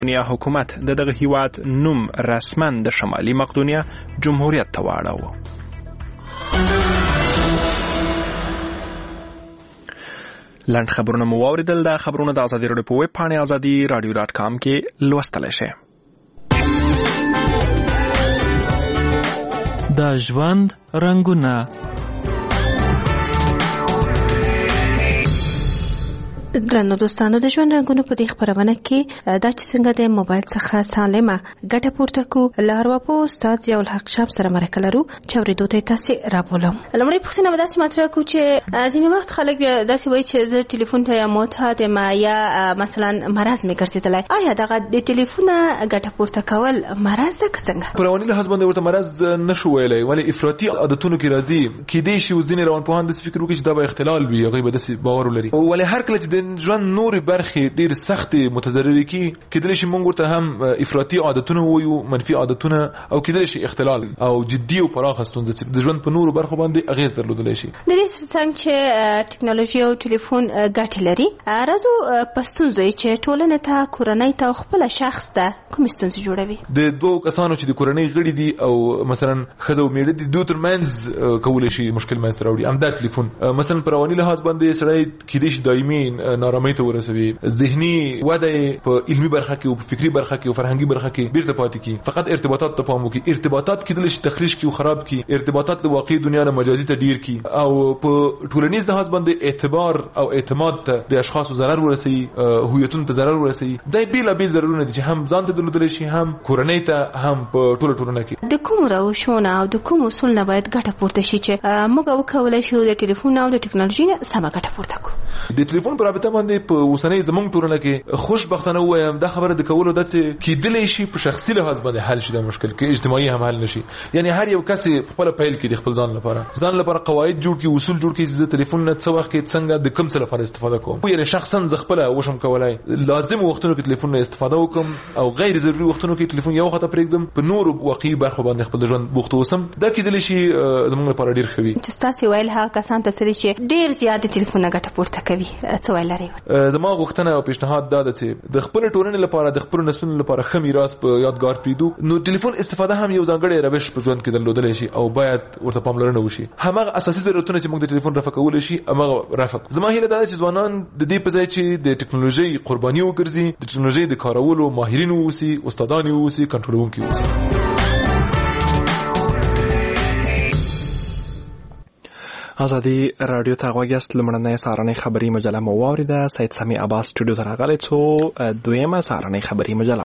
مقدونیا حکومت دغه هیواد نوم رسما د شمالي مقدونیا جمهوریت ته واړاوه. لنډ خبرونه مو واوریدل. دا خبرونه د ازادي راډیو په ویب پاڼه azadi.radio.com کې لوستلی شئ. د ژوند رنګونه. درنو دوستانو، د ژوند رنګونو په دې خبرونه کې دا چې څنګه د موبایل څخه سالمه ګټه پورته کو لاروا په استاد ضیاء الحق شاب سره مرکه لرو چې اورېدو ته تاسو رابولم. لمړی پوښتنه به داسې مطرح کو چې ځینې وخت خلک داسې وایي چې زه ټلیفون ته یا معتاد یم یا مثلا مرض مې ګرځېدلی. آیا دغه د ټلیفونه ګټه پورته کول مرض ده که څنګه؟ په رواني لحاظ باندې ورته مرض نشو ویلی، ولې افراطي عادتونو کې راځي. کیدای شي ځینې روانپوهان داسې فکر وکړي چې دا به اختلال وي، هغوی به داسې باور ولري. ولې هر کله چې ژوند نور برخې ډېر سختې متضررې کی کېدلی شي موږ ورته هم افراطي عادتونه وایو، منفي عادتونه، او کېدلی شي اختلال او جدي او پراخه ستونزه چې د ژوند په نورو برخو باندې اغیز درلودلی شي. د دې څنګه چې ټکنالوژي او ټلیفون ګټې لري، راځو په ستونزو چې ټولنې ته، کورنۍ ته او خپل شخص ته کوم ستونزې جوړوي. د دوه کسانو چې د کورنۍ غړي دي او مثلا ښځه او میړه دي، دوی ترمنځ کولی شي مشکل منځته راوړي همدا ټلیفون. مثلا په رواني لحاظ باندې سړی کېدای شي دایمي نارامۍ ته ورسوي، ذهني وده په علمي برخه کې او په فکری برخه کې او فرهنګي برخه کې بیرته پاتې کی. فقط ارتباطات ته پام وکړي. ارتباطات کېدل شي تخریش کی او خراب کی. ارتباطات د واقعي دنیا نه مجازي ته ډیر کی او په ټولنیز لحاظ باندې اعتبار او اعتماد ته د اشخاصو ضرر ورسي، هویتونو ته ضرر ورسي. دا بیل ضررونه دي چې هم ځان ته درلودل شي، هم کورنۍ ته، هم په ټولنه کې. د کوم روشونه او د کوم اصول نه باید ګټه پورته شي چې موږ وکولای شو د ټلیفون او د ټکنالوژي نه سمه ګټه پورته کړو؟ د ټلیفون په رابطه باندې په اوسنۍ زمونږ ټولنه کې خوشبختانه وایم دا خبره د کولو د څه کېدلی شي په شخصي لحاظ باندې حل شي، د مشکل کې اجتماعي هم حل نشي. یعنی هر یو کس خپل پیل کې د خپل ځان لپاره قواعد جوړ کړي، اصول جوړ کړي چې ټلیفون نه څه وخت کې څنګه د کوم څه لپاره استفاده کوم. یعنی شخصا ز خپل وشم کولای لازم وختونو کې ټلیفون نه استفاده وکم او غیر ضروري وختونو کې ټلیفون یو خطه پرېږدم، په نور واقعي برخو باندې خپل ژوند بوخت اوسم. دا کېدلی شي زموږ لپاره ډیر ښه وي. چې تاسو ویل هغه کسان ته چې ډیر زیات ټلیفون نه ګټه پورته کوي، څه ویل لري؟ زما غوښتنه او پیشنهاد دا ده چې د خپل ټولنې لپاره، د خپل نسلونو لپاره ښه میراث په یادګار پریږدو. نو ټلیفون استفاده هم یو ځانګړی روش په ژوند کې درلودلی شي او باید ورته پاملرنه وشي. همغه اساسي ضرورتونه چې موږ د ټلیفون رفع کولی شي همغه رفع. زما هیله دا ده چې ځوانان د دې په ځای چې د ټکنالوژي قرباني وګرځي، د ټکنالوژي د کارولو ماهرین اوسي، استادان اوسي، کنټرولونکي اوسي. ازادي راډیو ته غوږ یاست. لمړنۍ سهارنۍ خبري مجله مو واوریده. سید سامي عباس سټوډیو ته راغلی څو دویمه سهارنۍ خبري مجله